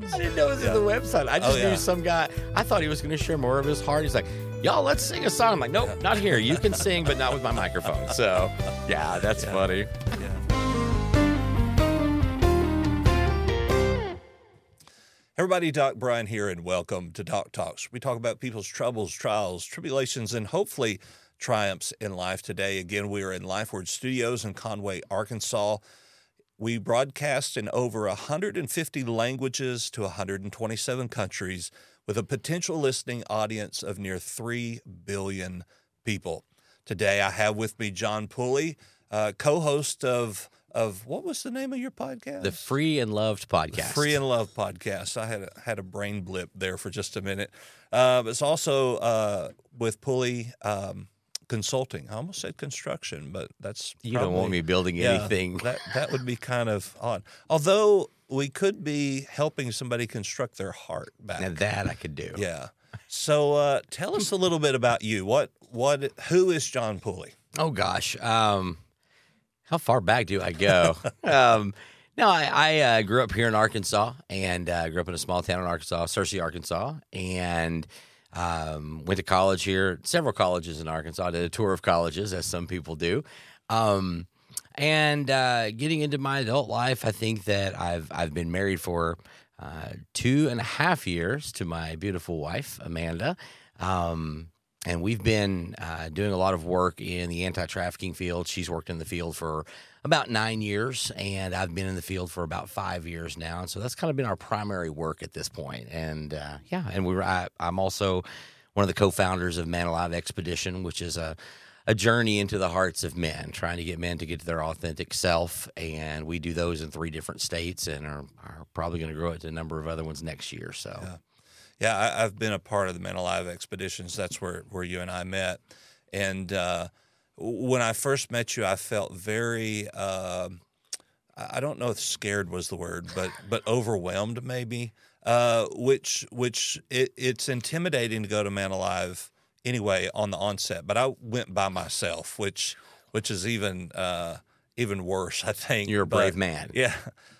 I didn't know it was in the website. I just knew some guy. I thought he was going to share more of his heart. He's like, y'all, let's sing a song. I'm like, nope, not here. You can sing, but not with my microphone. So, yeah, that's funny. Everybody, Doc Brian here, and welcome to Doc Talks. We talk about people's troubles, trials, tribulations, and hopefully triumphs in life. Today, again, we are in LifeWord Studios in Conway, Arkansas. We broadcast in over 150 languages to 127 countries with a potential listening audience of near 3 billion people. Today, I have with me John Pulley, co-host of what was the name of your podcast? The Free and Loved Podcast. The Free and Loved Podcast. I had a brain blip there for just a minute. It's also with Pulley Consulting. I almost said construction, but that's you don't want me building anything. That would be kind of odd. Although we could be helping somebody construct their heart back. Now that I could do. Yeah. So tell us a little bit about you. Who is John Pulley? Oh gosh. How far back do I go? No, I grew up here in Arkansas and grew up in a small town in Arkansas, Searcy, Arkansas, and went to college here, several colleges in Arkansas. I did a tour of colleges, as some people do. And getting into my adult life, I think that I've been married for 2.5 years to my beautiful wife, Amanda. And we've been doing a lot of work in the anti-trafficking field. She's worked in the field for about 9 years, and I've been in the field for about 5 years now. And so that's kind of been our primary work at this point. And I'm also one of the co-founders of Man Alive Expedition, which is a journey into the hearts of men, trying to get men to get to their authentic self. And we do those in 3 different states and are probably going to grow it to a number of other ones next year. So. Yeah, I've been a part of the Man Alive Expeditions. That's where you and I met. And when I first met you, I felt very, I don't know if scared was the word, but overwhelmed maybe, which it's intimidating to go to Man Alive anyway on the onset. But I went by myself, which is even worse, I think. You're a brave man. Yeah.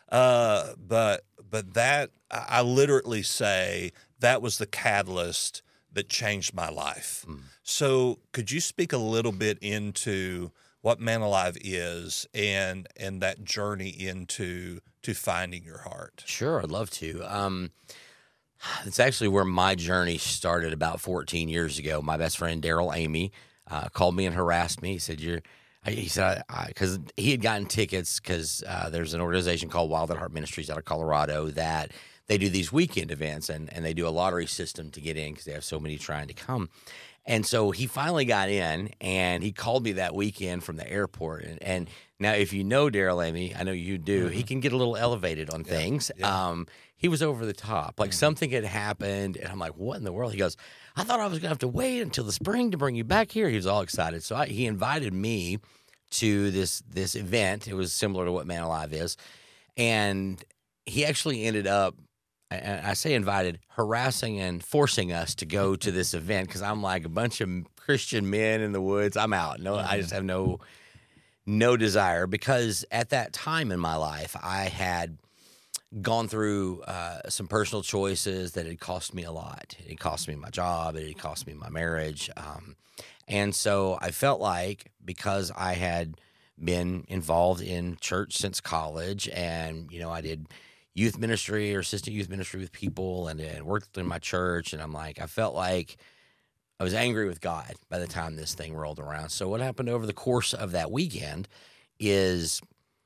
But that, I literally say, that was the catalyst that changed my life. So could you speak a little bit into what Man Alive is and that journey into finding your heart? Sure, I'd love to. It's actually where my journey started about 14 years ago. My best friend, Daryl Amy, called me and harassed me. He said, because he had gotten tickets because there's an organization called Wild at Heart Ministries out of Colorado that they do these weekend events, and they do a lottery system to get in because they have so many trying to come. And so he finally got in, and he called me that weekend from the airport. And now, if you know Daryl Amy, I know you do, he can get a little elevated on things. Yeah. He was over the top. Like something had happened, and I'm like, what in the world? He goes, I thought I was going to have to wait until the spring to bring you back here. He was all excited. So he invited me to this event. It was similar to what Man Alive is. And he actually ended up, and I say invited, harassing and forcing us to go to this event because I'm like a bunch of Christian men in the woods. I'm out. No, I just have no desire, because at that time in my life, I had gone through some personal choices that had cost me a lot. It cost me my job. It had cost me my marriage. And so I felt like, because I had been involved in church since college, and, I did youth ministry or assistant youth ministry with people and worked in my church. And I'm like, I felt like I was angry with God by the time this thing rolled around. So what happened over the course of that weekend is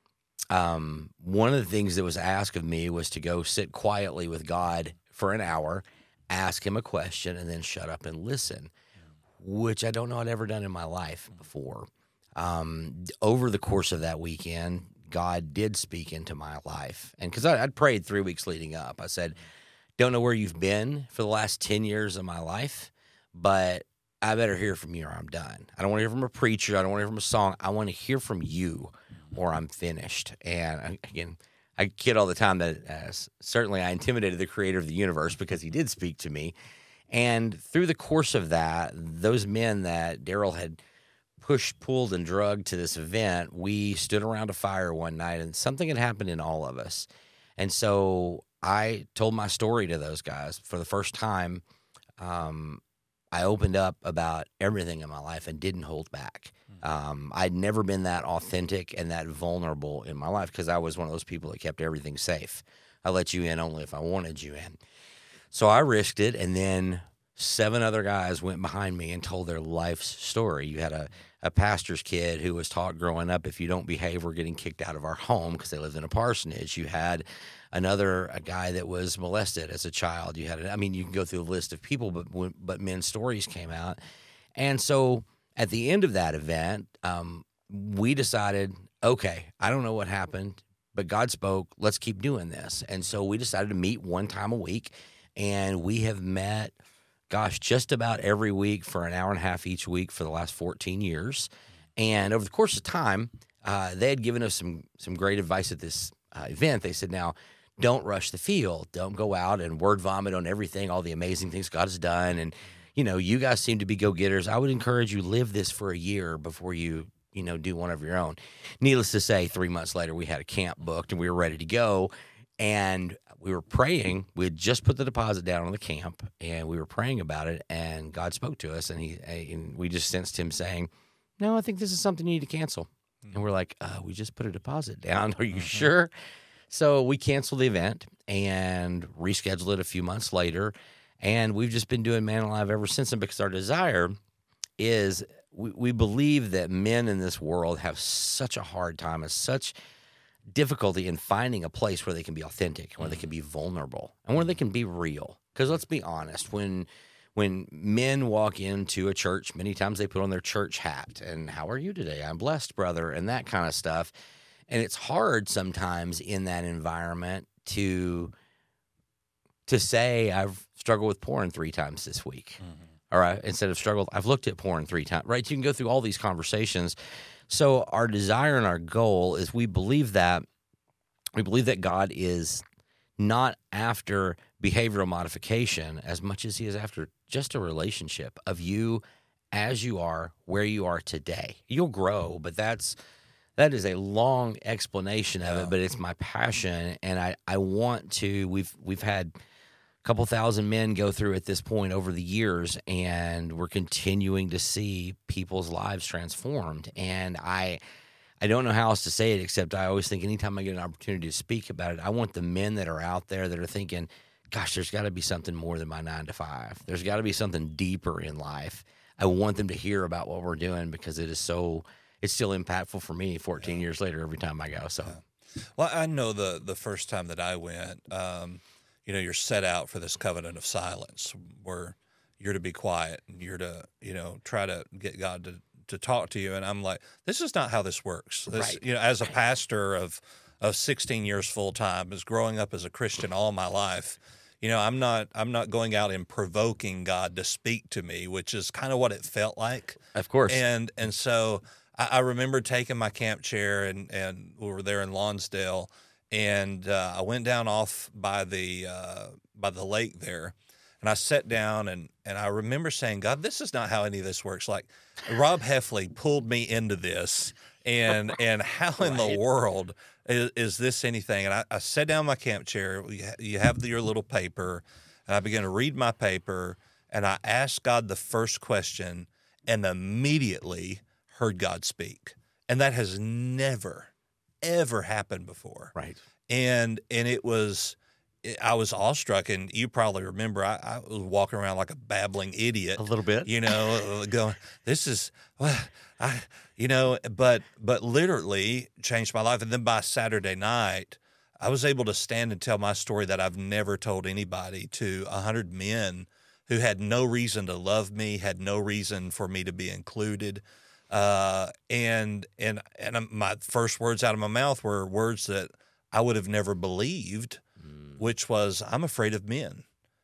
one of the things that was asked of me was to go sit quietly with God for an hour, ask him a question, and then shut up and listen, which I don't know I'd ever done in my life before. Over the course of that weekend, God did speak into my life. And because I'd prayed 3 weeks leading up, I said, don't know where you've been for the last 10 years of my life, but I better hear from you or I'm done. I don't want to hear from a preacher. I don't want to hear from a song. I want to hear from you or I'm finished. And again, I kid all the time that certainly I intimidated the creator of the universe because he did speak to me. And through the course of that, those men that Daryl had pushed, pulled, and drugged to this event, we stood around a fire one night, and something had happened in all of us. And so I told my story to those guys for the first time. I opened up about everything in my life and didn't hold back. I'd never been that authentic and that vulnerable in my life because I was one of those people that kept everything safe. I let you in only if I wanted you in. So I risked it, and then 7 other guys went behind me and told their life's story. You had a pastor's kid who was taught growing up, if you don't behave, we're getting kicked out of our home because they lived in a parsonage. You had a guy that was molested as a child. You had, you can go through a list of people, but men's stories came out. And so at the end of that event, we decided, okay, I don't know what happened, but God spoke, let's keep doing this. And so we decided to meet one time a week, and we have met, just about every week for an hour and a half each week for the last 14 years. And over the course of time, they had given us some great advice at this event. They said, now, don't rush the field. Don't go out and word vomit on everything, all the amazing things God has done. And, you guys seem to be go-getters. I would encourage you, live this for a year before you do one of your own. Needless to say, 3 months later, we had a camp booked and we were ready to go. And we were praying. We had just put the deposit down on the camp, and we were praying about it, and God spoke to us, and we just sensed him saying, no, I think this is something you need to cancel. And we're like, we just put a deposit down. Are you sure? So we canceled the event and rescheduled it a few months later, and we've just been doing Man Alive ever since. And because our desire is we believe that men in this world have such a hard time and such difficulty in finding a place where they can be authentic, where they can be vulnerable, and where they can be real. Because let's be honest, when men walk into a church, many times they put on their church hat and how are you today? I'm blessed, brother, and that kind of stuff. And it's hard sometimes in that environment to say I've struggled with porn 3 times this week. All right, instead of struggled, I've looked at porn 3 times. Right? You can go through all these conversations. So our desire and our goal is we believe that God is not after behavioral modification as much as he is after just a relationship of you as you are, where you are today. You'll grow, but that is a long explanation of it, but it's my passion, and I want to. We've had a couple thousand men go through at this point over the years, and we're continuing to see people's lives transformed. And I don't know how else to say it except I always think anytime I get an opportunity to speak about it, I want the men that are out there that are thinking, gosh, there's got to be something more than my 9 to 5. There's got to be something deeper in life. I want them to hear about what we're doing because it's still impactful for me 14 years later every time I go. So, well, I know the first time that I went, you're set out for this covenant of silence where you're to be quiet and you're to, try to get God to talk to you. And I'm like, this is not how this works. Right. As a pastor of 16 years full time, as growing up as a Christian all my life, I'm not going out and provoking God to speak to me, which is kind of what it felt like. Of course. And so I remember taking my camp chair and we were there in Lonsdale, and I went down off by the lake there, and I sat down and I remember saying, God, this is not how any of this works. Like Rob Heffley pulled me into this, and how in the world is this anything? And I sat down in my camp chair. You have your little paper, and I began to read my paper, and I asked God the first question, and immediately heard God speak. And that has never, ever happened before. Right. And I was awestruck, and you probably remember I was walking around like a babbling idiot. A little bit. Going, this is, but literally changed my life. And then by Saturday night, I was able to stand and tell my story that I've never told anybody to 100 men who had no reason to love me, had no reason for me to be included. And my first words out of my mouth were words that I would have never believed, which was, I'm afraid of men.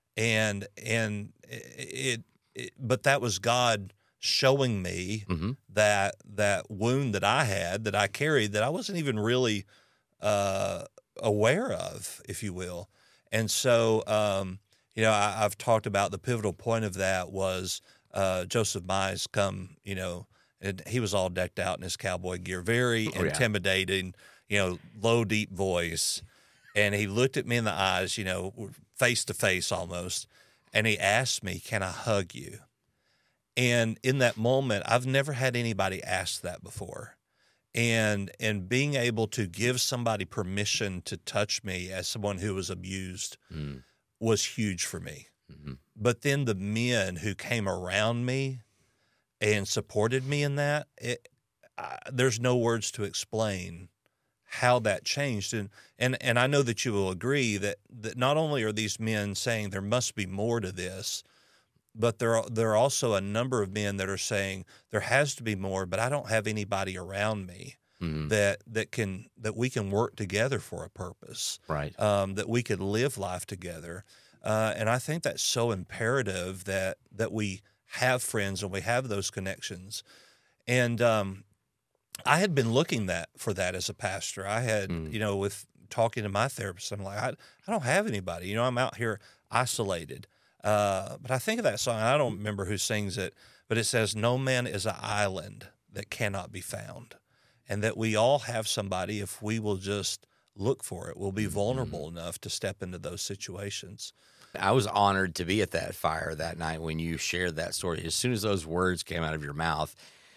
But that was God showing me that wound that I had, that I carried, that I wasn't even really aware of, if you will. And so, I've talked about the pivotal point of that was Joseph Mize come, and he was all decked out in his cowboy gear, very intimidating, low, deep voice. And he looked at me in the eyes, face to face almost, and he asked me, "Can I hug you?" And in that moment, I've never had anybody ask that before. And being able to give somebody permission to touch me as someone who was abused was huge for me. Mm-hmm. But then the men who came around me and supported me in that, there's no words to explain how that changed. And I know that you will agree that not only are these men saying there must be more to this, but there are also a number of men that are saying there has to be more, but I don't have anybody around me that we can work together for a purpose, Right. that we could live life together. And I think that's so imperative that we have friends and we have those connections. And I had been looking for that as a pastor. I had, with talking to my therapist, I'm like, I don't have anybody. I'm out here isolated. But I think of that song, and I don't remember who sings it, but it says, "No man is an island that cannot be found." And that we all have somebody, if we will just look for it, we'll be vulnerable enough to step into those situations. I was honored to be at that fire that night when you shared that story. As soon as those words came out of your mouth,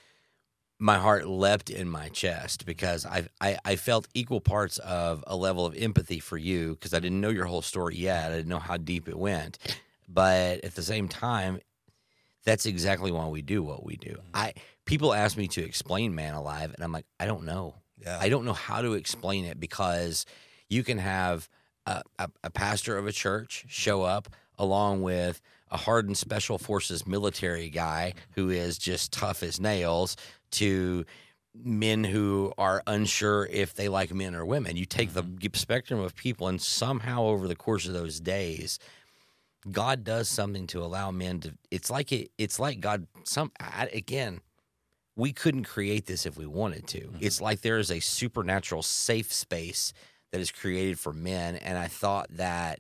my heart leapt in my chest because I felt equal parts of a level of empathy for you because I didn't know your whole story yet. I didn't know how deep it went. But at the same time, that's exactly why we do what we do. People ask me to explain Man Alive, and I'm like, I don't know. Yeah. I don't know how to explain it because you can have a pastor of a church show up along with a hardened special forces military guy who is just tough as nails to men who are unsure if they like men or women. You take the spectrum of people, and somehow over the course of those days, God does something to allow men to. It's like God. Again, we couldn't create this if we wanted to. It's like there is a supernatural safe space that is created for men, and I thought that.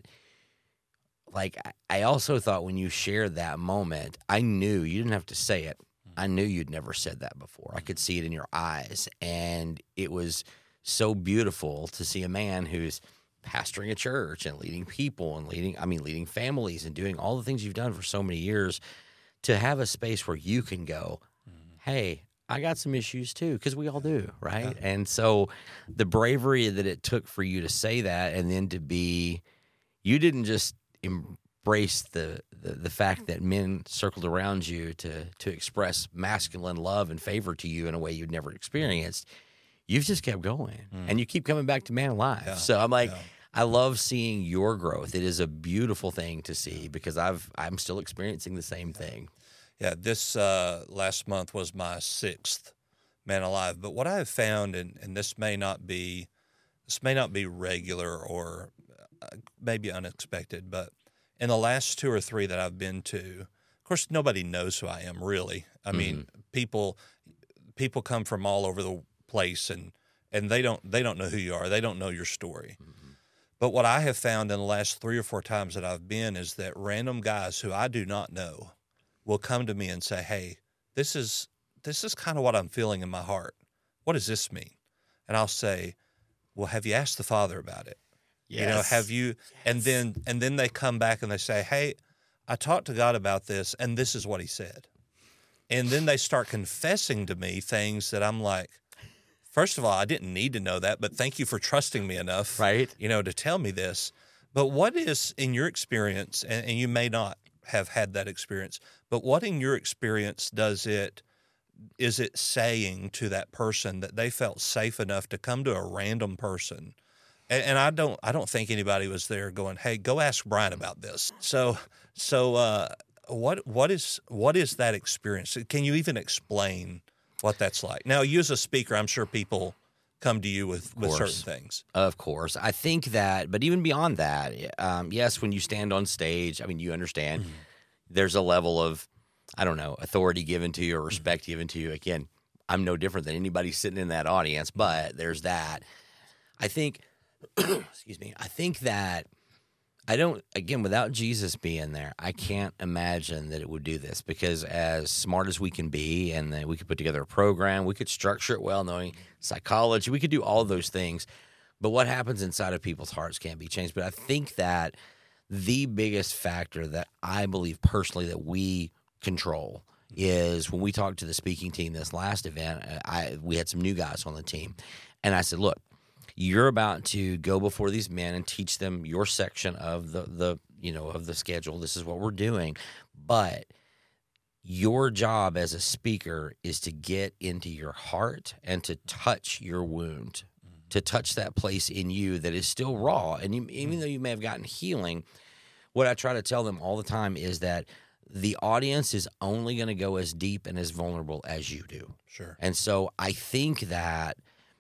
Like I also thought when you shared that moment, I knew you didn't have to say it. I knew you'd never said that before. I could see it in your eyes, and it was so beautiful to see a man who's pastoring a church and leading people and leading families and doing all the things you've done for so many years to have a space where you can go, hey, I got some issues too, because we all do, right? Yeah. And so the bravery that it took for you to say that and then you didn't just embrace the fact that men circled around you to express masculine love and favor to you in a way you'd never experienced. You've just kept going, and you keep coming back to Man Alive. Yeah. So I'm like, I love seeing your growth. It is a beautiful thing to see because I'm still experiencing the same thing. Yeah, this last month was my 6th Man Alive. But what I have found, and this may not be regular or maybe unexpected, but in the last 2 or 3 that I've been to, of course, nobody knows who I am really. I mean, people come from all over the place, and they don't know who you are. They don't know your story. But what I have found in the last 3 or 4 times that I've been is that random guys who I do not know will come to me and say, "Hey, this is kind of what I'm feeling in my heart. What does this mean?" And I'll say, "Well, have you asked the Father about it? Yes. Have you?" Yes. And then they come back and they say, "Hey, I talked to God about this, and this is what He said." And then they start confessing to me things that I'm like, first of all, I didn't need to know that, but thank you for trusting me enough, right? To tell me this. But what is, in your experience, and you may not have had that experience, but what in your experience is it saying to that person that they felt safe enough to come to a random person? And I don't think anybody was there going, "Hey, go ask Brian about this." So what is that experience? Can you even explain what that's like? Now, you as a speaker, I'm sure people come to you with certain things. Of course. I think that, but even beyond that, yes, when you stand on stage, I mean, you understand there's a level of, I don't know, authority given to you or respect given to you. Again, I'm no different than anybody sitting in that audience, but there's that. I think, excuse me, I think that without Jesus being there, I can't imagine that it would do this because as smart as we can be and then we could put together a program, we could structure it well, knowing psychology, we could do all of those things. But what happens inside of people's hearts can't be changed. But I think that the biggest factor that I believe personally that we control is when we talked to the speaking team this last event, we had some new guys on the team. And I said, look, you're about to go before these men and teach them your section of the schedule. This is what we're doing. But your job as a speaker is to get into your heart and to touch your wound, to touch that place in you that is still raw. And even though you may have gotten healing, what I try to tell them all the time is that the audience is only going to go as deep and as vulnerable as you do. Sure. And so I think that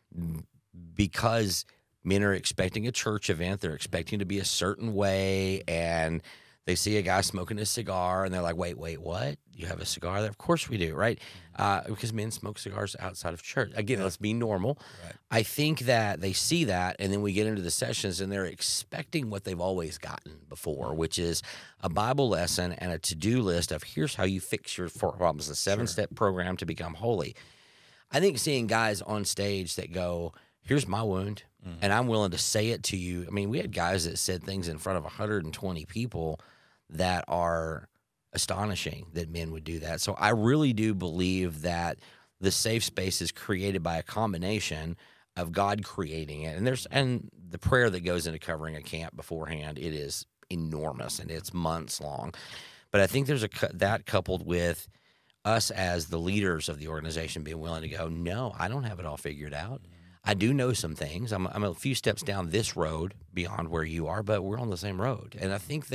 because men are expecting a church event, they're expecting to be a certain way, and they see a guy smoking a cigar, and they're like, wait, what? You have a cigar there? Of course we do, right? Because men smoke cigars outside of church. Again, let's be normal. Right. I think that they see that, and then we get into the sessions, and they're expecting what they've always gotten before, which is a Bible lesson and a to-do list of here's how you fix your four problems, a 7-step program to become holy. I think seeing guys on stage that go, here's my wound, and I'm willing to say it to you. I mean, we had guys that said things in front of 120 people that are astonishing that men would do that. So I really do believe that the safe space is created by a combination of God creating it. And the prayer that goes into covering a camp beforehand, it is enormous and it's months long. But I think there's that coupled with us as the leaders of the organization being willing to go, no, I don't have it all figured out. I do know some things. I'm a few steps down this road beyond where you are, but we're on the same road. And I think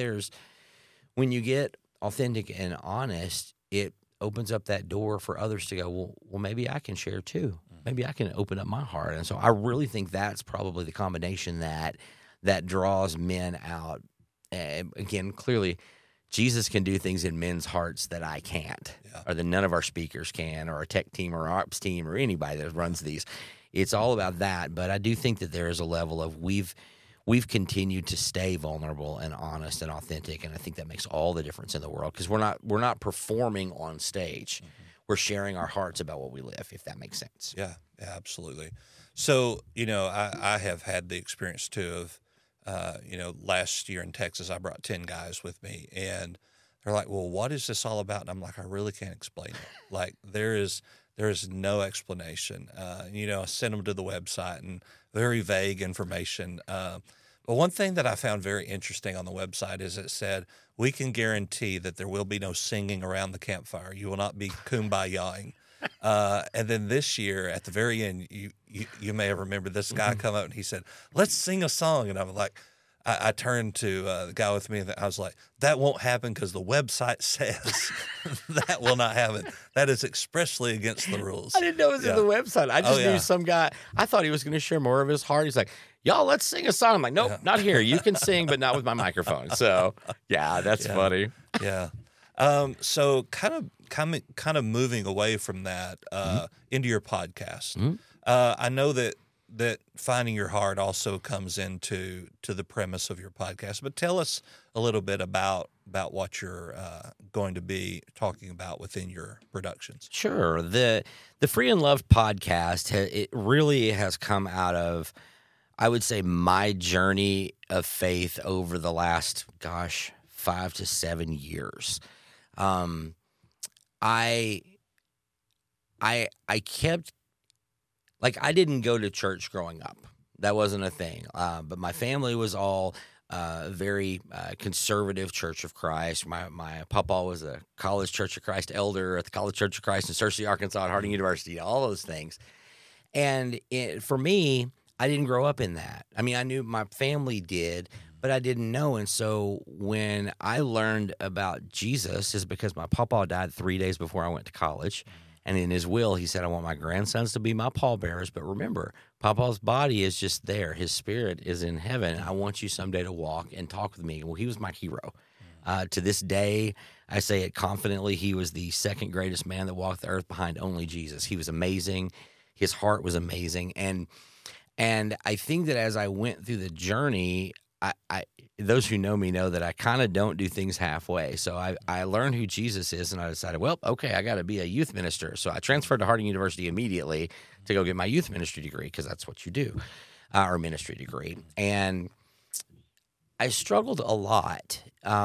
when you get authentic and honest, it opens up that door for others to go, well, maybe I can share too. Maybe I can open up my heart. And so I really think that's probably the combination that draws men out. And again, clearly, Jesus can do things in men's hearts that I can't, or that none of our speakers can, or our tech team or our ops team or anybody that runs these. It's all about that. But I do think that there is a level of we've continued to stay vulnerable and honest and authentic, and I think that makes all the difference in the world because we're not performing on stage. We're sharing our hearts about what we live, if that makes sense. Yeah, absolutely. So, I have had the experience too of, last year in Texas, I brought 10 guys with me, and they're like, well, what is this all about? And I'm like, I really can't explain it. Like, there is no explanation. I sent them to the website and very vague information. But one thing that I found very interesting on the website is it said, we can guarantee that there will be no singing around the campfire. You will not be kumbaya-ing. And then this year, at the very end, you may have remembered this guy come up and he said, let's sing a song. And I'm like, I turned to the guy with me and I was like, that won't happen because the website says that will not happen. That is expressly against the rules. I didn't know it was in the website. I just knew some guy. I thought he was going to share more of his heart. He's like, y'all, let's sing a song. I'm like, nope, not here. You can sing, but not with my microphone. So, yeah, that's funny. Yeah. So kind of moving away from that into your podcast. I know that finding your heart also comes into the premise of your podcast. But tell us a little bit about what you're going to be talking about within your productions. Sure. The Free and Loved podcast, it really has come out of, I would say, my journey of faith over the last, 5 to 7 years. I kept, I didn't go to church growing up. That wasn't a thing. But my family was all very conservative Church of Christ. My papa was a College Church of Christ elder at the College Church of Christ in Searcy, Arkansas, at Harding University, all those things. And for me, I didn't grow up in that. I mean, I knew my family did, but I didn't know. And so when I learned about Jesus is because my papa died 3 days before I went to college. And in his will, he said, I want my grandsons to be my pallbearers. But remember, Papa's body is just there. His spirit is in heaven. I want you someday to walk and talk with me. Well, he was my hero. To this day, I say it confidently, he was the second greatest man that walked the earth behind only Jesus. He was amazing. His heart was amazing. And I think that as I went through the journey, I those who know me know that I kind of don't do things halfway. So I learned who Jesus is, and I decided, well, okay, I got to be a youth minister. So I transferred to Harding University immediately to go get my youth ministry degree because that's what you do. or ministry degree. And I struggled a lot.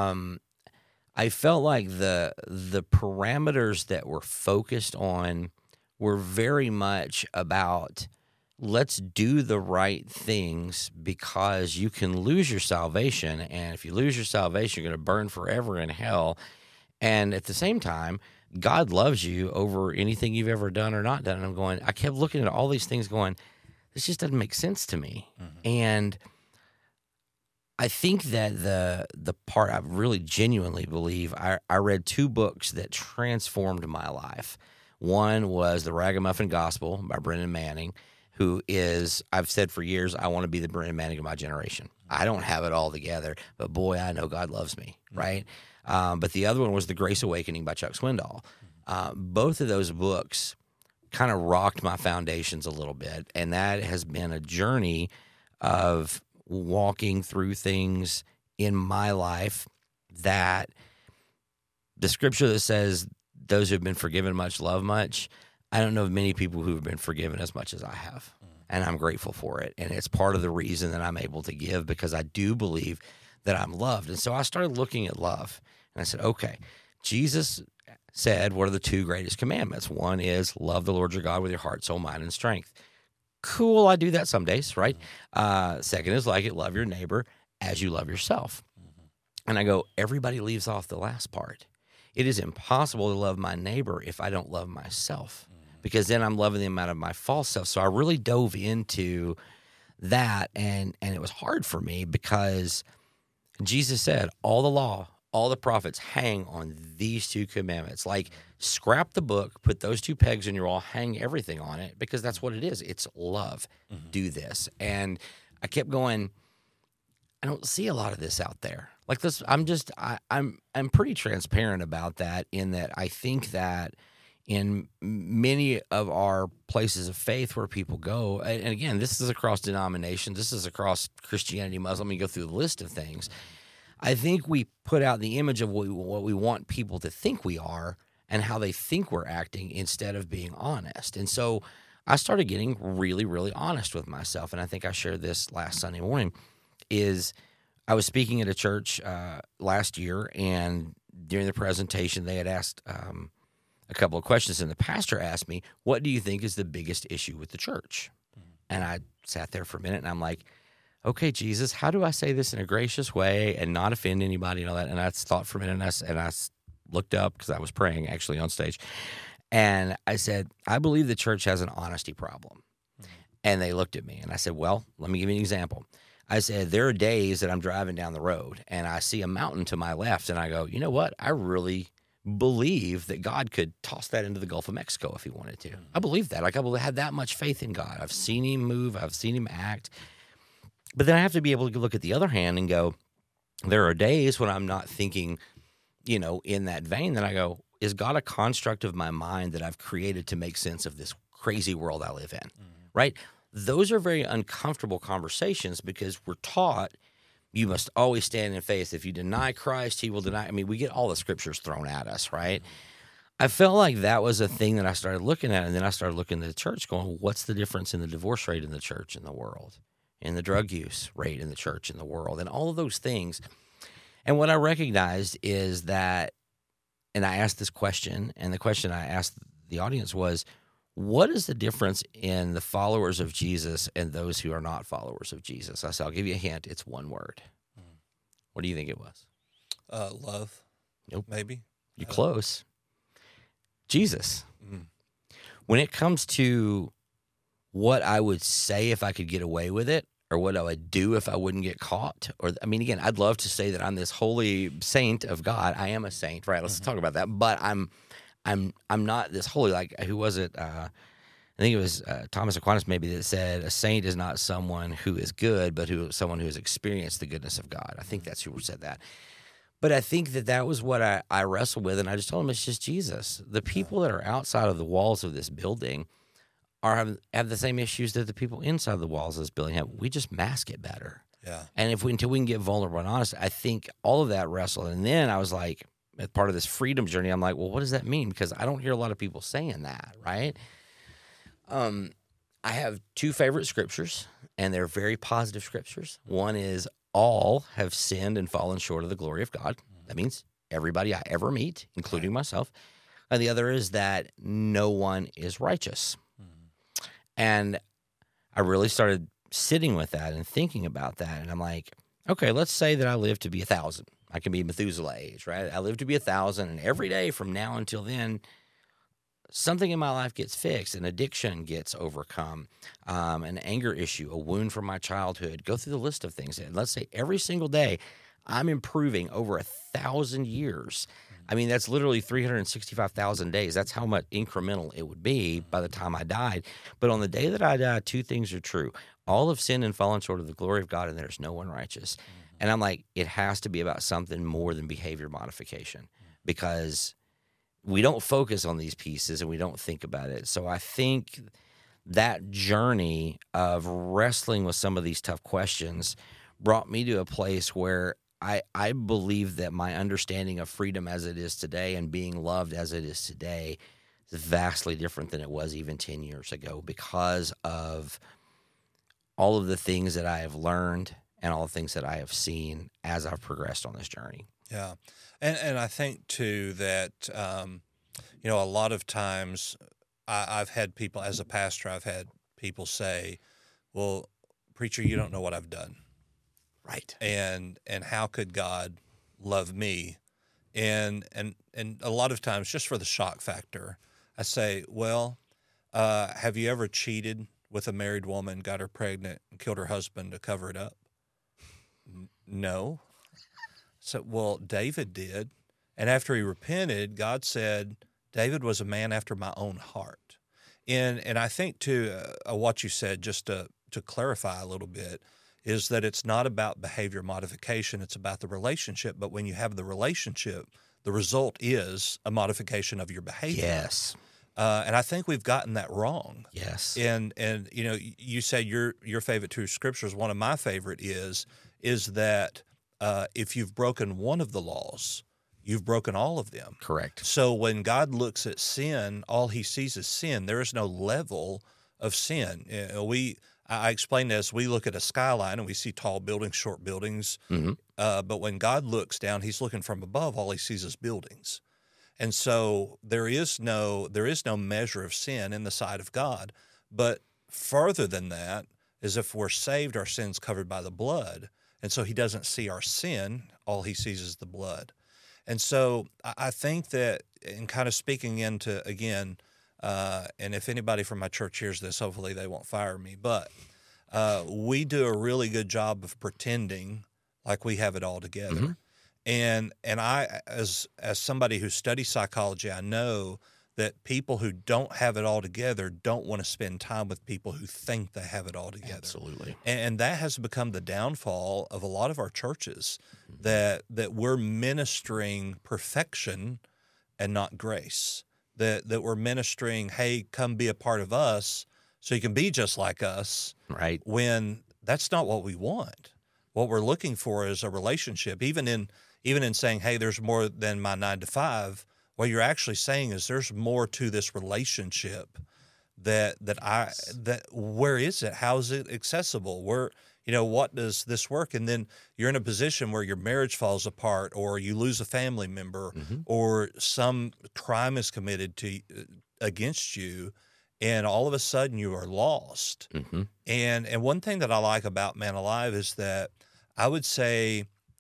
I felt like the parameters that were focused on were very much about let's do the right things because you can lose your salvation. And if you lose your salvation, you're going to burn forever in hell. And at the same time, God loves you over anything you've ever done or not done. And I kept looking at all these things going, this just doesn't make sense to me. And I think that the part I really genuinely believe, I read 2 books that transformed my life. One was The Ragamuffin Gospel by Brennan Manning, who is, I've said for years, I want to be the Brennan Manning of my generation. I don't have it all together, but boy, I know God loves me, right? But the other one was The Grace Awakening by Chuck Swindoll. Both of those books kind of rocked my foundations a little bit, and that has been a journey of walking through things in my life that the scripture that says those who have been forgiven much love much, I don't know of many people who have been forgiven as much as I have, and I'm grateful for it. And it's part of the reason that I'm able to give, because I do believe that I'm loved. And so I started looking at love, and I said, okay, Jesus said, what are the 2 greatest commandments? One is love the Lord your God with your heart, soul, mind, and strength. Cool, I do that some days, right? Second is like it, love your neighbor as you love yourself. And I go, everybody leaves off the last part. It is impossible to love my neighbor if I don't love myself, because then I'm loving them out of my false self. So I really dove into that, and it was hard for me because Jesus said all the law, all the prophets hang on these 2 commandments. Like, scrap the book, put those 2 pegs in your wall, hang everything on it, because that's what it is. It's love. Do this. And I kept going, I don't see a lot of this out there. Like this, I'm pretty transparent about that, in that I think that in many of our places of faith where people go, and again, this is across denominations, this is across Christianity, Muslim, you go through the list of things. I think we put out the image of what we want people to think we are and how they think we're acting instead of being honest. And so I started getting really, really honest with myself. And I think I shared this last Sunday morning, is I was speaking at a church last year, and during the presentation, they had asked a couple of questions, and the pastor asked me, what do you think is the biggest issue with the church? And I sat there for a minute, and I'm like, okay, Jesus, how do I say this in a gracious way and not offend anybody and all that? And I thought for a minute, and I looked up because I was praying actually on stage. And I said, I believe the church has an honesty problem. And they looked at me, and I said, well, let me give you an example. I said, there are days that I'm driving down the road and I see a mountain to my left, and I go, you know what? I really believe that God could toss that into the Gulf of Mexico if he wanted to. I believe that. Like, I had that much faith in God. I've seen him move. I've seen him act. But then I have to be able to look at the other hand and go, there are days when I'm not thinking, in that vein. Then I go, is God a construct of my mind that I've created to make sense of this crazy world I live in? Right? Those are very uncomfortable conversations, because we're taught you must always stand in faith. If you deny Christ, he will deny. I mean, we get all the scriptures thrown at us, right? I felt like that was a thing that I started looking at, and then I started looking at the church going, what's the difference in the divorce rate in the church and the world, in the drug use rate in the church and the world, and all of those things. And what I recognized is that, and I asked this question, and the question I asked the audience was, what is the difference in the followers of Jesus and those who are not followers of Jesus? I said, I'll give you a hint. It's one word. What do you think it was? Love. Nope. Maybe. You're close. Jesus. When it comes to what I would say if I could get away with it, or what I would do if I wouldn't get caught, or, I mean, again, I'd love to say that I'm this holy saint of God. I am a saint, right? Let's talk about that. But I'm not this holy, like, who was it? I think it was Thomas Aquinas maybe that said a saint is not someone who is good, but someone who has experienced the goodness of God. I think that's who said that. But I think that was what I wrestled with, and I just told him it's just Jesus. The people that are outside of the walls of this building have the same issues that the people inside the walls of this building have. We just mask it better. Yeah. And until we can get vulnerable and honest, I think all of that wrestled. And then I was like, as part of this freedom journey, I'm like, well, what does that mean? Because I don't hear a lot of people saying that, right? I have two favorite scriptures, and they're very positive scriptures. One is all have sinned and fallen short of the glory of God. That means everybody I ever meet, including myself. And the other is that no one is righteous. And I really started sitting with that and thinking about that. And I'm like, okay, let's say that I live to be 1,000. I can be Methuselah age, right? I live to be 1,000, and every day from now until then, something in my life gets fixed, an addiction gets overcome, an anger issue, a wound from my childhood. Go through the list of things. And let's say every single day I'm improving over 1,000 years. I mean, that's literally 365,000 days. That's how much incremental it would be by the time I died. But on the day that I die, two things are true. All have sinned and fallen short of the glory of God, and there's no one righteous. And I'm like, it has to be about something more than behavior modification, because we don't focus on these pieces and we don't think about it. So I think that journey of wrestling with some of these tough questions brought me to a place where I believe that my understanding of freedom as it is today and being loved as it is today is vastly different than it was even 10 years ago, because of all of the things that I have learned and all the things that I have seen as I've progressed on this journey. Yeah. And I think, too, that, a lot of times I've had people, as a pastor, I've had people say, well, preacher, you don't know what I've done. Right. And how could God love me? And a lot of times, just for the shock factor, I say, well, have you ever cheated with a married woman, got her pregnant, and killed her husband to cover it up? No. So, well, David did. And after he repented, God said, David was a man after my own heart. And I think, too, what you said, just to clarify a little bit, is that it's not about behavior modification, it's about the relationship. But when you have the relationship, the result is a modification of your behavior. Yes. And I think we've gotten that wrong. Yes. And you said your favorite two scriptures. One of my favorite is that if you've broken one of the laws, you've broken all of them. Correct. So when God looks at sin, all he sees is sin. There is no level of sin. I explained this. We look at a skyline and we see tall buildings, short buildings. Mm-hmm. But when God looks down, he's looking from above. All he sees is buildings. And so there is no measure of sin in the sight of God. But further than that is, if we're saved, our sin's covered by the blood. And so he doesn't see our sin. All he sees is the blood. And so I think that, in kind of speaking into, again, and if anybody from my church hears this, hopefully they won't fire me, but we do a really good job of pretending like we have it all together. Mm-hmm. And I, as somebody who studies psychology, I know that people who don't have it all together don't want to spend time with people who think they have it all together. Absolutely. And that has become the downfall of a lot of our churches, that we're ministering perfection and not grace. That we're ministering, hey, come be a part of us so you can be just like us. Right. When that's not what we want. What we're looking for is a relationship. Even in saying, hey, there's more than my 9 to 5, what you're actually saying is there's more to this relationship that where is it? How is it accessible? What does this work? And then you're in a position where your marriage falls apart, or you lose a family member, Mm-hmm. or some crime is committed against you, and all of a sudden you are lost. Mm-hmm. And one thing that I like about Man Alive is that I would say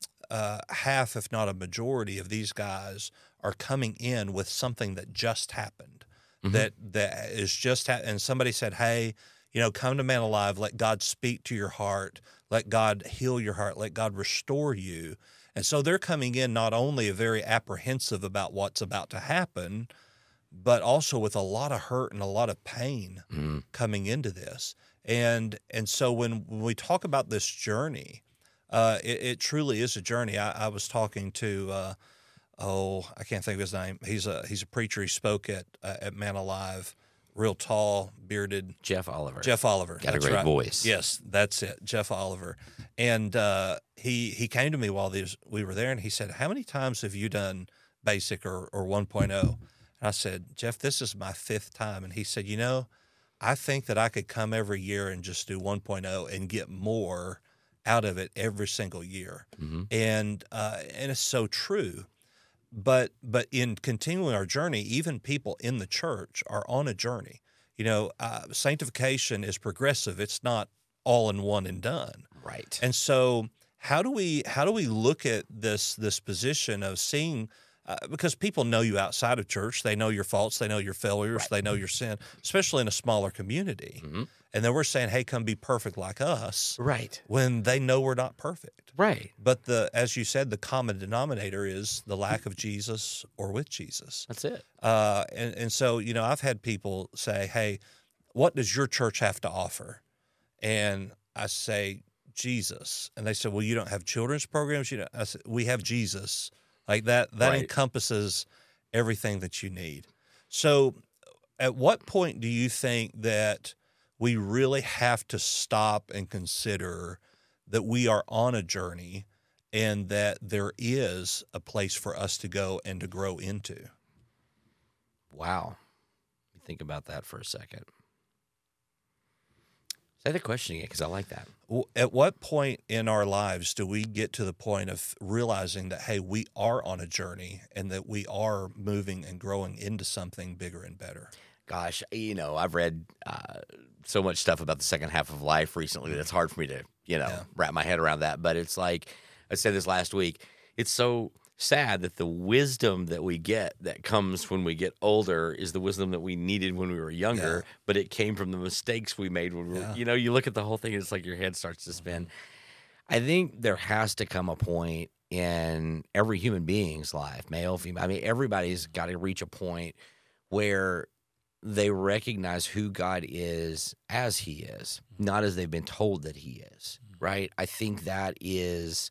half, if not a majority, of these guys are coming in with something that just happened, Mm-hmm. that is just and somebody said, hey, come to Man Alive, let God speak to your heart, let God heal your heart, let God restore you. And so they're coming in not only very apprehensive about what's about to happen, but also with a lot of hurt and a lot of pain coming into this. And so when we talk about this journey, it truly is a journey. I was talking to I can't think of his name. He's a preacher. He spoke at Man Alive. Real tall, bearded. Jeff Oliver. Got a great voice. Yes, that's it. Jeff Oliver. And he came to me while we were there, and he said, how many times have you done basic or 1.0? And I said, Jeff, this is my 5th time. And he said, I think that I could come every year and just do 1.0 and get more out of it every single year. Mm-hmm. And it's so true. But in continuing our journey, even people in the church are on a journey. Sanctification is progressive. It's not all in one and done. Right. And so how do we look at this position of seeing, because people know you outside of church, they know your faults, they know your failures, Right. they know your sin, especially in a smaller community. Mm-hmm. And then we're saying, hey, come be perfect like us, Right. when they know we're not perfect. Right. But as you said, the common denominator is the lack of Jesus or with Jesus. That's it. And so, I've had people say, hey, what does your church have to offer? And I say, Jesus. And they said, well, you don't have children's programs? I said, we have Jesus. Like that Right. encompasses everything that you need. So at what point do you think that we really have to stop and consider that we are on a journey and that there is a place for us to go and to grow into? Wow. Let me think about that for a second. Say the question again, because I like that. At what point in our lives do we get to the point of realizing that, hey, we are on a journey and that we are moving and growing into something bigger and better? Gosh, I've read so much stuff about the second half of life recently that it's hard for me to, wrap my head around that. But it's like I said this last week, it's so sad that the wisdom that we get that comes when we get older is the wisdom that we needed when we were younger, but it came from the mistakes we made when we were, you look at the whole thing and it's like your head starts to spin. I think there has to come a point in every human being's life, male, female. I mean, everybody's got to reach a point where they recognize who God is as he is, not as they've been told that he is, right? I think that is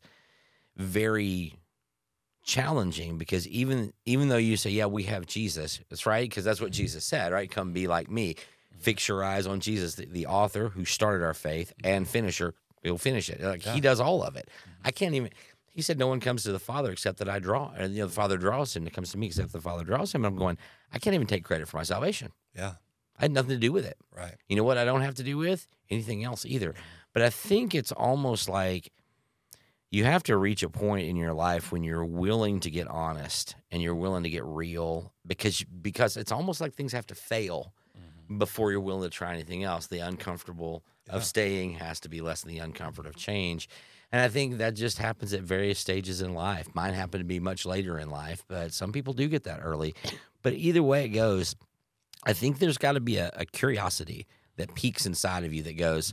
very challenging because even though you say, yeah, we have Jesus, that's right, because that's what Jesus said, right? Come be like me. Fix your eyes on Jesus, the author who started our faith and finisher. He'll finish it. Like he does all of it. I can't even. He said, no one comes to the Father except that I draw. And the Father draws him. It comes to me except the Father draws him. And I'm going, I can't even take credit for my salvation. Yeah. I had nothing to do with it. Right. You know what I don't have to do with? Anything else either. But I think it's almost like you have to reach a point in your life when you're willing to get honest and you're willing to get real because it's almost like things have to fail before you're willing to try anything else. The uncomfortable of staying has to be less than the uncomfort of change. And I think that just happens at various stages in life. Mine happened to be much later in life, but some people do get that early. But either way it goes, I think there's got to be a curiosity that peaks inside of you that goes,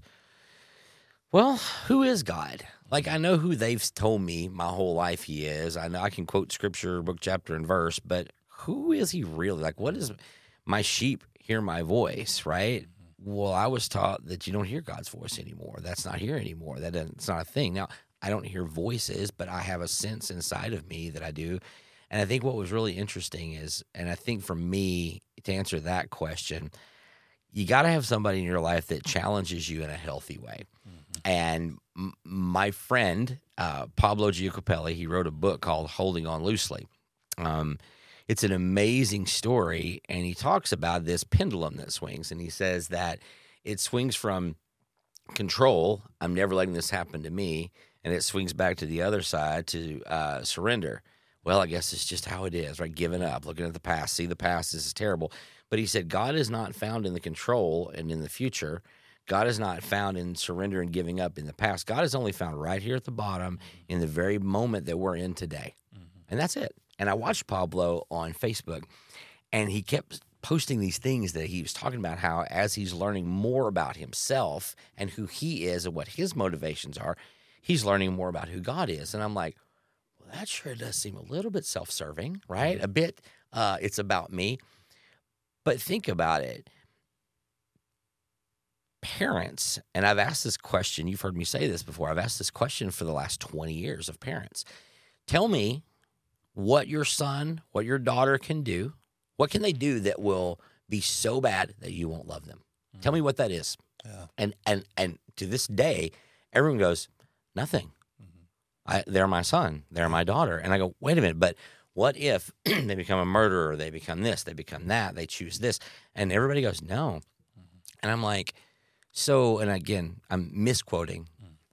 well, who is God? Like, I know who they've told me my whole life he is. I know I can quote scripture, book, chapter, and verse, but who is he really? Like, what is my sheep hear my voice, right? Well, I was taught that you don't hear God's voice anymore. That's not here anymore. It's not a thing. Now, I don't hear voices, but I have a sense inside of me that I do. And I think what was really interesting is, and I think for me, to answer that question, you got to have somebody in your life that challenges you in a healthy way. And my friend, Pablo Giacopelli, he wrote a book called Holding On Loosely. It's an amazing story, and he talks about this pendulum that swings, and he says that it swings from control, I'm never letting this happen to me, and it swings back to the other side to surrender. Well, I guess it's just how it is, right? Giving up, looking at the past, see the past, this is terrible. But he said God is not found in the control and in the future. God is not found in surrender and giving up in the past. God is only found right here at the bottom in the very moment that we're in today. And that's it. And I watched Pablo on Facebook, and he kept posting these things that he was talking about how as he's learning more about himself and who he is and what his motivations are, he's learning more about who God is. And I'm like, well, that sure does seem a little bit self-serving, right? A bit, it's about me. But think about it. Parents, and I've asked this question, you've heard me say this before, I've asked this question for the last 20 years of parents. Tell me what your son, what your daughter can do. What can they do that will be so bad that you won't love them? Tell me what that is. Yeah. And to this day, everyone goes, nothing. They're my son. They're my daughter. And I go, wait a minute, but what if they become a murderer? They become this, they become that, they choose this. And everybody goes, no. And I'm like, so, and again, I'm misquoting.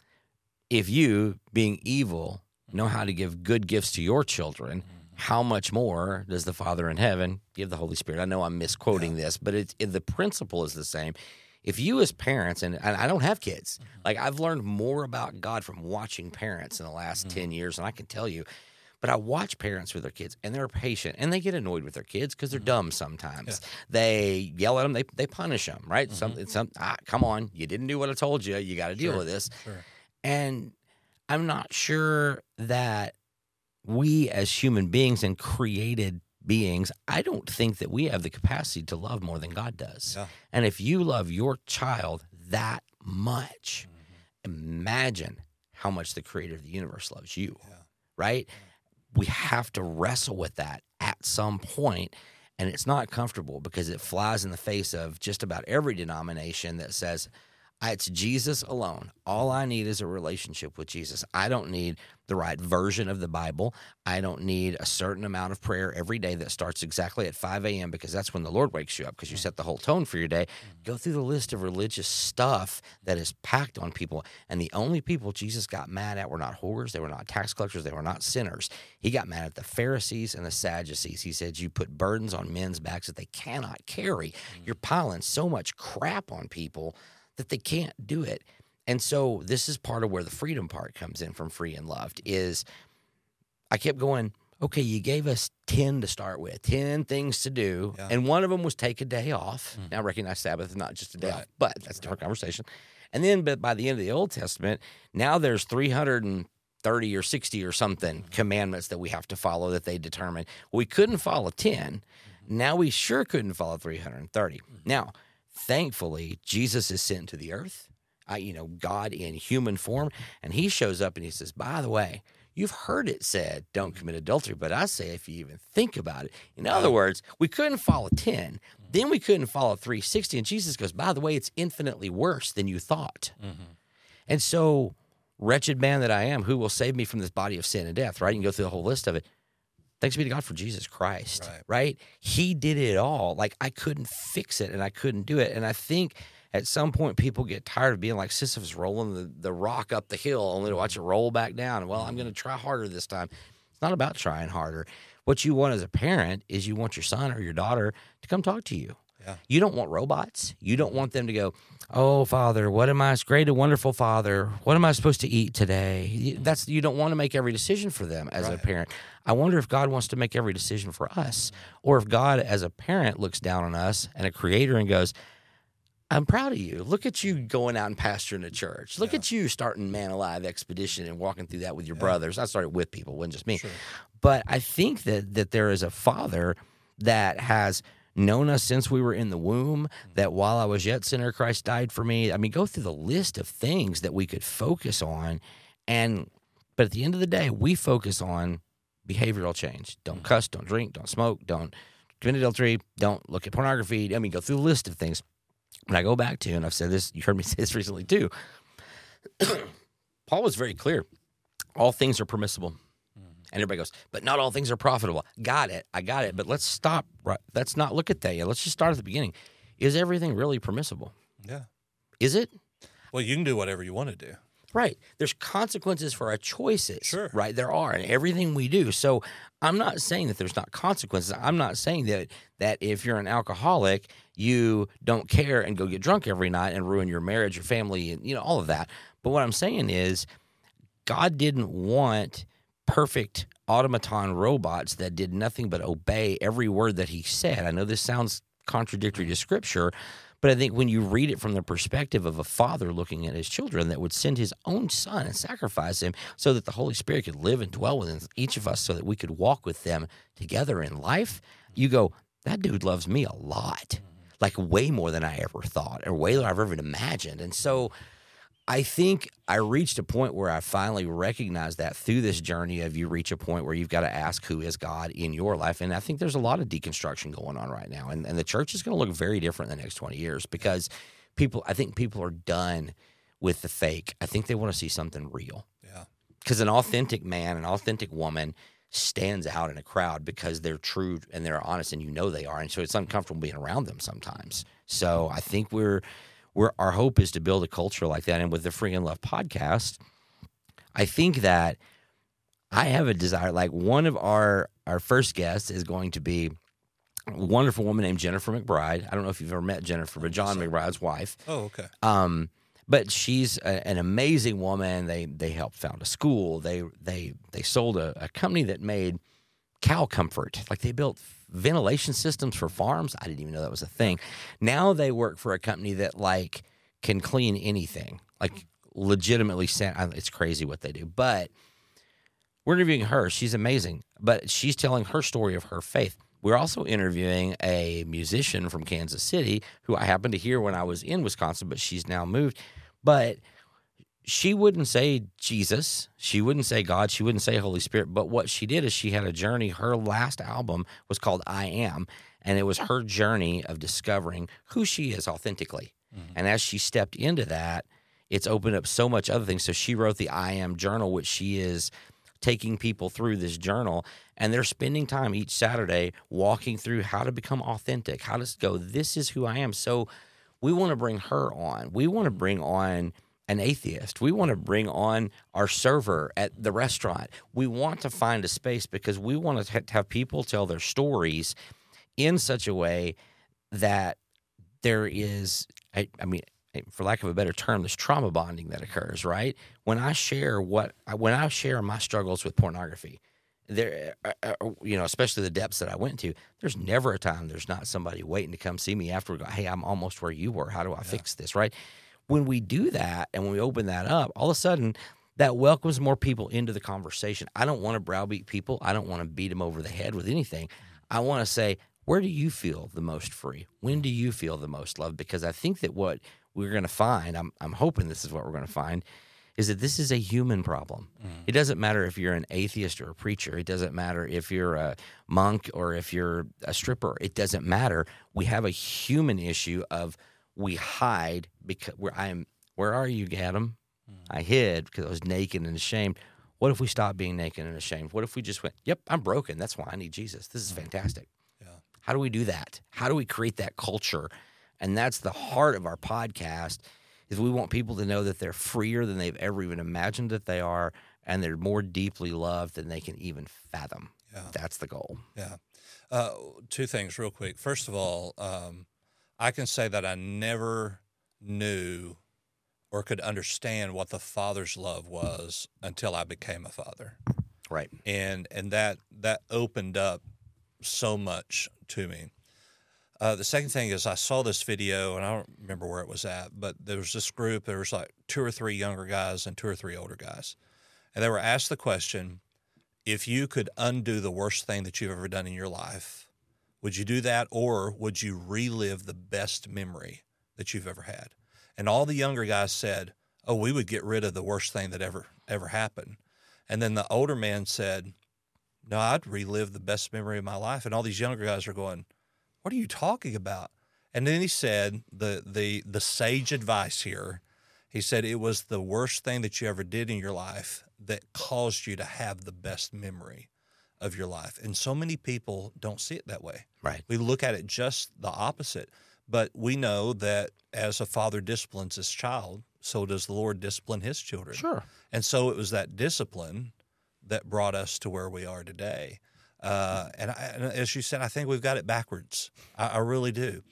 If you, being evil, know how to give good gifts to your children, how much more does the Father in heaven give the Holy Spirit? I know I'm misquoting this, but the principle is the same. If you as parents, and I don't have kids, like I've learned more about God from watching parents in the last 10 years, and I can tell you, but I watch parents with their kids, and they're patient, and they get annoyed with their kids because they're dumb sometimes. They yell at them, they punish them, right? Come on, you didn't do what I told you. You got to deal with this. Sure. And I'm not sure that we as human beings and created beings, I don't think that we have the capacity to love more than God does. Yeah. And if you love your child that much, imagine how much the creator of the universe loves you, right? We have to wrestle with that at some point, and it's not comfortable because it flies in the face of just about every denomination that says, it's Jesus alone. All I need is a relationship with Jesus. I don't need the right version of the Bible. I don't need a certain amount of prayer every day that starts exactly at 5 a.m. because that's when the Lord wakes you up because you set the whole tone for your day. Go through the list of religious stuff that is packed on people. And the only people Jesus got mad at were not whores. They were not tax collectors. They were not sinners. He got mad at the Pharisees and the Sadducees. He said, you put burdens on men's backs that they cannot carry. You're piling so much crap on people that they can't do it. And so this is part of where the freedom part comes in from Free and Loved is I kept going, okay, you gave us 10 to start with, 10 things to do. Yeah. And one of them was take a day off. Now I recognize Sabbath is not just a day off, but that's a different conversation. And then but by the end of the Old Testament, now there's 330 or 60 or something commandments that we have to follow that they determined. We couldn't follow 10. Now we sure couldn't follow 330. Now, thankfully, Jesus is sent to the earth, God in human form, and he shows up and he says, by the way, you've heard it said, don't commit adultery, but I say if you even think about it. In other words, we couldn't follow 10, then we couldn't follow 360, and Jesus goes, by the way, it's infinitely worse than you thought. And so, wretched man that I am, who will save me from this body of sin and death, right? You can go through the whole list of it. Thanks be to God for Jesus Christ, right? He did it all. Like, I couldn't fix it, and I couldn't do it. And I think at some point people get tired of being like Sisyphus rolling the rock up the hill only to watch it roll back down. Well, I'm going to try harder this time. It's not about trying harder. What you want as a parent is you want your son or your daughter to come talk to you. Yeah. You don't want robots. You don't want them to go, oh, Father, what am I, great and wonderful Father, what am I supposed to eat today? You don't want to make every decision for them as a parent. I wonder if God wants to make every decision for us, or if God as a parent looks down on us and a creator and goes, I'm proud of you. Look at you going out and pastoring a church. Look at you starting Man Alive Expedition and walking through that with your brothers. I started with people, it wasn't just me. Sure. But I think that there is a Father that has known us since we were in the womb, that while I was yet sinner, Christ died for me. I mean, go through the list of things that we could focus on. But at the end of the day, we focus on behavioral change. Don't cuss, don't drink, don't smoke, don't commit adultery, don't look at pornography. I mean, go through the list of things. And I go back to, and I've said this, you heard me say this recently too, Paul was very clear. All things are permissible. And everybody goes, but not all things are profitable. Got it. I got it. But let's stop. Right. Let's not look at that yet. Let's just start at the beginning. Is everything really permissible? Yeah. Is it? Well, you can do whatever you want to do. Right. There's consequences for our choices. Sure. Right. There are in everything we do. So I'm not saying that there's not consequences. I'm not saying that if you're an alcoholic, you don't care and go get drunk every night and ruin your marriage, your family, and all of that. But what I'm saying is God didn't want perfect automaton robots that did nothing but obey every word that he said. I know this sounds contradictory to Scripture, but I think when you read it from the perspective of a father looking at his children that would send his own son and sacrifice him so that the Holy Spirit could live and dwell within each of us so that we could walk with them together in life, you go, that dude loves me a lot, like way more than I ever thought or way than I've ever imagined. And so I think I reached a point where I finally recognized that through this journey of you reach a point where you've got to ask who is God in your life. And I think there's a lot of deconstruction going on right now. And the church is going to look very different in the next 20 years because I think people are done with the fake. I think they want to see something real. Yeah. Because an authentic man, an authentic woman stands out in a crowd because they're true and they're honest, and they are, and so it's uncomfortable being around them sometimes. So I think our hope is to build a culture like that. And with the Free in Love podcast, I think that I have a desire. Like, one of our first guests is going to be a wonderful woman named Jennifer McBride. I don't know if you've ever met Jennifer, but John McBride's wife. Oh, okay. But she's an amazing woman. They helped found a school. They sold a company that made cow comfort. Like, they built ventilation systems for farms. I didn't even know that was a thing. Now they work for a company that like can clean anything. Like, legitimately, it's crazy what they do. But we're interviewing her. She's amazing. But she's telling her story of her faith. We're also interviewing a musician from Kansas City who I happened to hear when I was in Wisconsin, but she's now moved. But she wouldn't say Jesus. She wouldn't say God. She wouldn't say Holy Spirit. But what she did is she had a journey. Her last album was called I Am, and it was her journey of discovering who she is authentically. Mm-hmm. And as she stepped into that, it's opened up so much other things. So she wrote the I Am Journal, which she is taking people through this journal, and they're spending time each Saturday walking through how to become authentic, how to go, this is who I am. So we want to bring her on. We want to bring on an atheist. We want to bring on our server at the restaurant. We want to find a space because we want to have people tell their stories in such a way that there is, I mean, for lack of a better term, this trauma bonding that occurs, right? When I share my struggles with pornography, there, especially the depths that I went to, there's never a time there's not somebody waiting to come see me after. Go, hey, I'm almost where you were. How do I fix this, right? When we do that and when we open that up, all of a sudden that welcomes more people into the conversation. I don't want to browbeat people. I don't want to beat them over the head with anything. I want to say, where do you feel the most free? When do you feel the most loved? Because I think that what we're going to find, I'm hoping this is what we're going to find, is that this is a human problem. It doesn't matter if you're an atheist or a preacher. It doesn't matter if you're a monk or if you're a stripper. It doesn't matter. We have a human issue of we hide because where are you, Adam? I hid because I was naked and ashamed. What if we stopped being naked and ashamed? What if we just went, yep, I'm broken. That's why I need Jesus. This is fantastic. Yeah. How do we do that? How do we create that culture? And that's the heart of our podcast, is we want people to know that they're freer than they've ever even imagined that they are, and they're more deeply loved than they can even fathom. Yeah. That's the goal. Yeah. Two things real quick. First of all, I can say that I never knew or could understand what the Father's love was until I became a father. Right. And that opened up so much to me. The second thing is I saw this video, and I don't remember where it was at, but there was this group. There was like 2 or 3 younger guys and 2 or 3 older guys. And they were asked the question, if you could undo the worst thing that you've ever done in your life, would you do that, or would you relive the best memory that you've ever had? And all the younger guys said, oh, we would get rid of the worst thing that ever happened. And then the older man said, no, I'd relive the best memory of my life. And all these younger guys are going, what are you talking about? And then he said the sage advice here. He said it was the worst thing that you ever did in your life that caused you to have the best memory of your life. And so many people don't see it that way. Right. We look at it just the opposite. But we know that as a father disciplines his child, so does the Lord discipline his children. Sure. And so it was that discipline that brought us to where we are today. And as you said, I think we've got it backwards. I really do.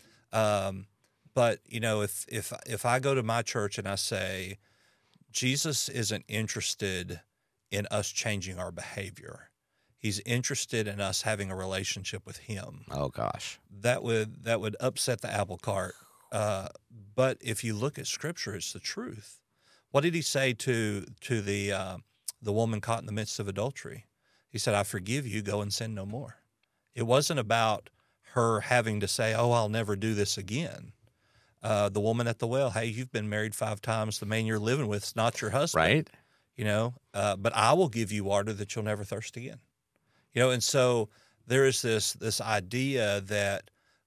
But you know, if I go to my church and I say, Jesus isn't interested in us changing our behavior, he's interested in us having a relationship with him. Oh gosh, that would upset the apple cart. But if you look at Scripture, it's the truth. What did he say to the woman caught in the midst of adultery? He said, I forgive you, go and sin no more. It wasn't about her having to say, oh, I'll never do this again. The woman at the well, hey, you've been married 5 times. The man you're living with is not your husband. Right. You know, but I will give you water that you'll never thirst again. You know, and so there is this idea that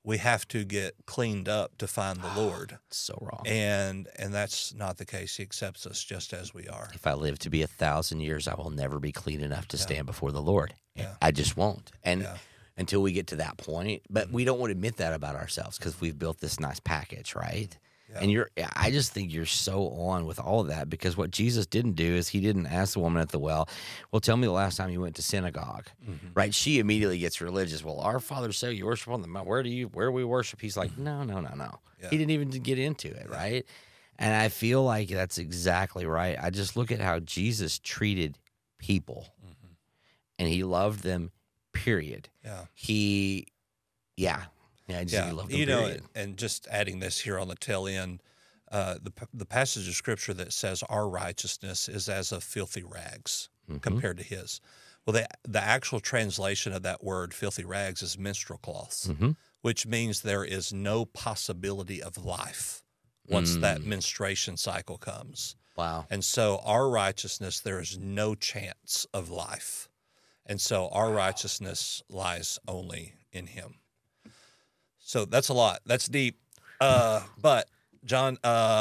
we have to get cleaned up to find the Lord. So wrong. And that's not the case. He accepts us just as we are. If I live to be 1,000 years, I will never be clean enough to stand before the Lord. Yeah. I just won't. And until we get to that point, but we don't want to admit that about ourselves because we've built this nice package, right? Yeah. And I just think you're so on with all of that, because what Jesus didn't do is he didn't ask the woman at the well, well, tell me the last time you went to synagogue, right? She immediately gets religious. Well, our Father say you worship on the mount. Where we worship? He's like, no. Yeah. He didn't even get into it, right? And I feel like that's exactly right. I just look at how Jesus treated people, and he loved them, period. Yeah. He loved them, period. And just adding this here on the tail end, the passage of Scripture that says our righteousness is as of filthy rags compared to his. Well, the actual translation of that word, filthy rags, is menstrual cloths, which means there is no possibility of life once that menstruation cycle comes. Wow. And so our righteousness, there is no chance of life. And so our righteousness lies only in him. So that's a lot. That's deep. But, John,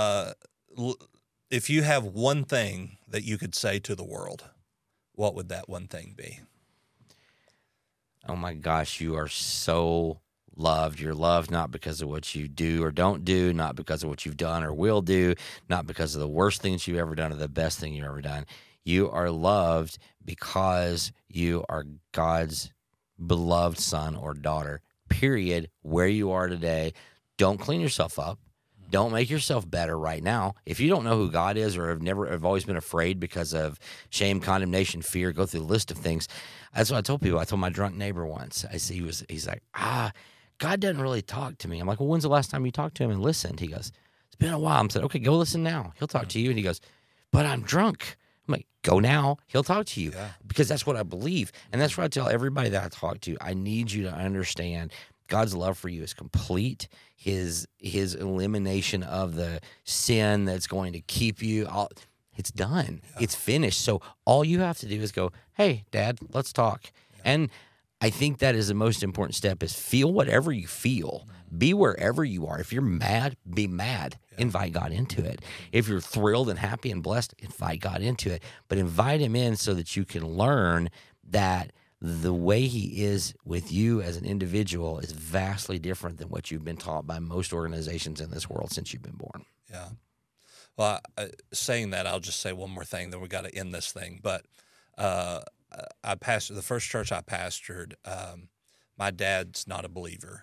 if you have one thing that you could say to the world, what would that one thing be? Oh, my gosh, you are so loved. You're loved not because of what you do or don't do, not because of what you've done or will do, not because of the worst things you've ever done or the best thing you've ever done. You are loved because you are God's beloved son or daughter, period. Where you are today, don't clean yourself up. Don't make yourself better right now. If you don't know who God is or have always been afraid because of shame, condemnation, fear, go through the list of things. That's what I told people. I told my drunk neighbor once. He's like, God doesn't really talk to me. I'm like, well, when's the last time you talked to him and listened? He goes, it's been a while. I said, okay, go listen now. He'll talk to you. And he goes, but I'm drunk. I'm like, go now. He'll talk to you because that's what I believe. And that's what I tell everybody that I talk to. I need you to understand God's love for you is complete. His elimination of the sin that's going to keep you, it's done. Yeah. It's finished. So all you have to do is go, hey, Dad, let's talk. Yeah. And I think that is the most important step is feel whatever you feel. Be wherever you are. If you're mad, be mad. Yeah. Invite God into it. If you're thrilled and happy and blessed, invite God into it. But invite him in so that you can learn that the way he is with you as an individual is vastly different than what you've been taught by most organizations in this world since you've been born. Yeah. Well, saying that, I'll just say one more thing, then we got to end this thing. But I pastored the first church I pastored. My dad's not a believer,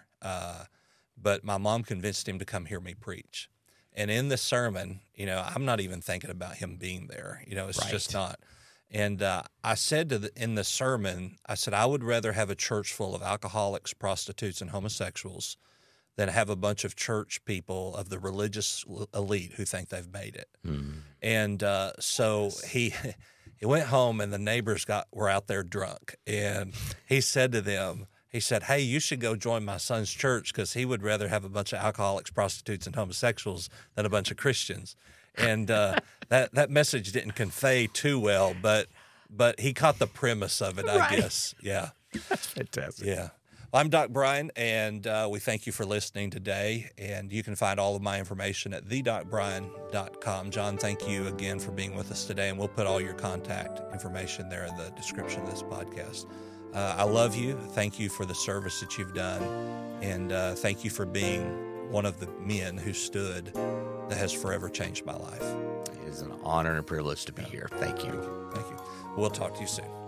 but my mom convinced him to come hear me preach. And in the sermon, I'm not even thinking about him being there. It's just not. And I said in the sermon, I said, I would rather have a church full of alcoholics, prostitutes, and homosexuals than have a bunch of church people of the religious elite who think they've made it. And so he went home, and the neighbors were out there drunk. And he said to them, he said, hey, you should go join my son's church because he would rather have a bunch of alcoholics, prostitutes, and homosexuals than a bunch of Christians. And that message didn't convey too well, but he caught the premise of it, I guess. Yeah. That's fantastic. Yeah. Well, I'm Doc Bryan, and we thank you for listening today. And you can find all of my information at thedocbryan.com. John, thank you again for being with us today, and we'll put all your contact information there in the description of this podcast. I love you. Thank you for the service that you've done, and thank you for being one of the men who stood that has forever changed my life. It is an honor and a privilege to be here. Thank you. Thank you. We'll talk to you soon.